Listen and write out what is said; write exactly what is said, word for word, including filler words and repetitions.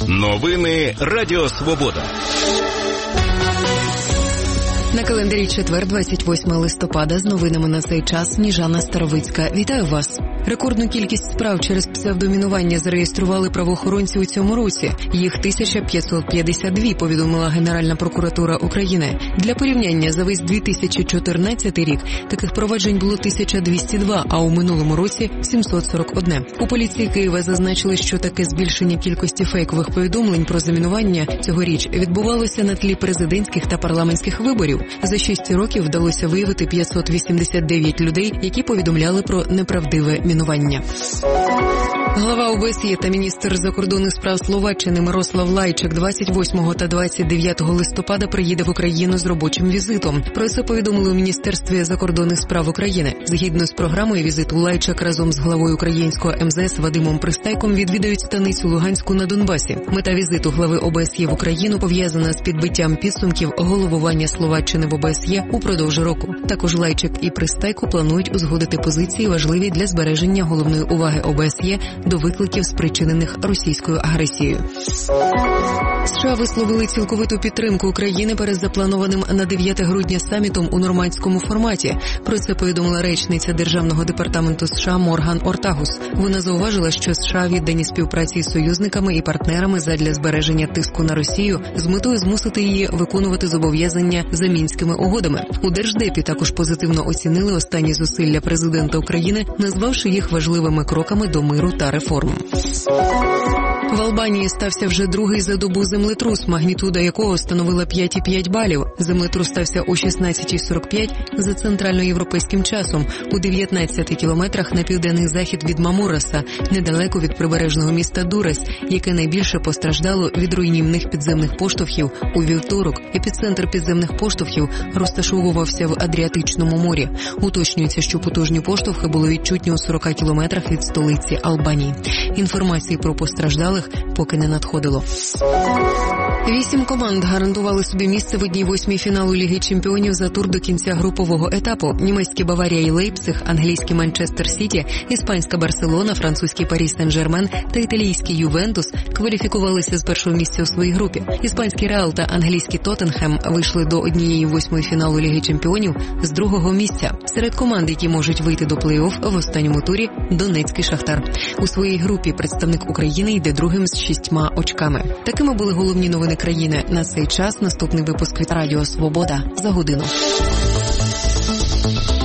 Новини Радіо Свобода. На календарі четвер, двадцять восьмого листопада, з новинами на цей час Сніжана Старовицька. Вітаю вас. Рекордну кількість справ через псевдомінування зареєстрували правоохоронці у цьому році. Їх тисяча п'ятсот п'ятдесят два, повідомила Генеральна прокуратура України. Для порівняння, за весь дві тисячі чотирнадцятий рік таких проваджень було тисяча двісті два, а у минулому році – сімсот сорок один. У поліції Києва зазначили, що таке збільшення кількості фейкових повідомлень про замінування цьогоріч відбувалося на тлі президентських та парламентських виборів. За шість років вдалося виявити п'ятсот вісімдесят дев'ять людей, які повідомляли про неправдиве мінування. Глава ОБСЄ та міністр закордонних справ Словаччини Мирослав Лайчак двадцять восьмого та двадцять дев'ятого листопада приїде в Україну з робочим візитом. Про це повідомили у Міністерстві закордонних справ України. Згідно з програмою візиту, Лайчак разом з главою українського ем зе ес Вадимом Пристайком відвідають станицю Луганську на Донбасі. Мета візиту глави ОБСЄ в Україну пов'язана з підбиттям підсумків головування Словаччини в ОБСЄ упродовж року. Також Лайчак і Пристайко планують узгодити позиції, важливі для збереження головної уваги ОБСЄ до викликів, спричинених російською агресією. США висловили цілковиту підтримку України перед запланованим на дев'яте грудня самітом у нормандському форматі. Про це повідомила речниця Державного департаменту США Морган Ортагус. Вона зауважила, що США віддані співпраці з союзниками і партнерами задля збереження тиску на Росію з метою змусити її виконувати зобов'язання за Мінськими угодами. У Держдепі також позитивно оцінили останні зусилля президента України, назвавши їх важливими кроками до миру та реформ. В Албанії стався вже другий за добу землетрус, магнітуда якого становила п'ять цілих п'ять балів. Землетрус стався о шістнадцята сорок п'ять за центральноєвропейським часом, у дев'ятнадцяти кілометрах на південний захід від Мамураса, недалеко від прибережного міста Дурес, яке найбільше постраждало від руйнівних підземних поштовхів у вівторок. Епіцентр підземних поштовхів розташовувався в Адріатичному морі. Уточнюється, що потужні поштовхи були відчутні у сорока кілометрах від столиці Албанії. Інформації про постраждалих поки не надходило. Вісім команд гарантували собі місце в одній восьмій фіналу Ліги чемпіонів за тур до кінця групового етапу. Німецькі Баварія і Лейпциг, англійський Манчестер Сіті, іспанська Барселона, французький Парі Сен-Жермен та італійський Ювентус кваліфікувалися з першого місця у своїй групі. Іспанський Реал та англійський Тоттенхем вийшли до однієї восьмої фіналу Ліги чемпіонів з другого місця. Серед команд, які можуть вийти до плей-офф в останньому турі, Донецький Шахтар. У своїй групі представник України йде другим з шістьма очками. Такими були головні новини країни на цей час. Наступний випуск від Радіо Свобода за годину.